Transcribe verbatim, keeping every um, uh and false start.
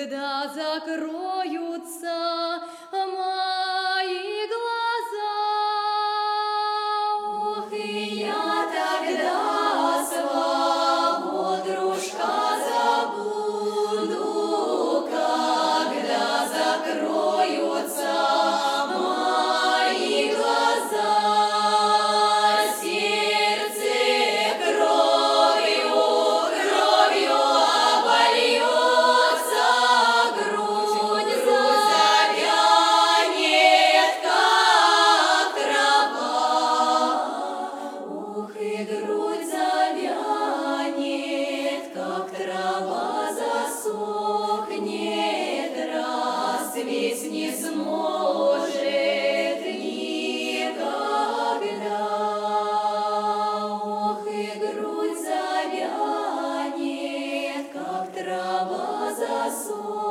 когда закроются мои глаза. Ох, и я тогда своего дружка забуду, когда закроются мои глаза. Сердце кровью, кровью обольется, грудь завянет, как трава. Ух, и грудь завянет, как трава, засохнет, расцветь не сможет никогда. Ох, и грудь завянет, как трава, засохнет.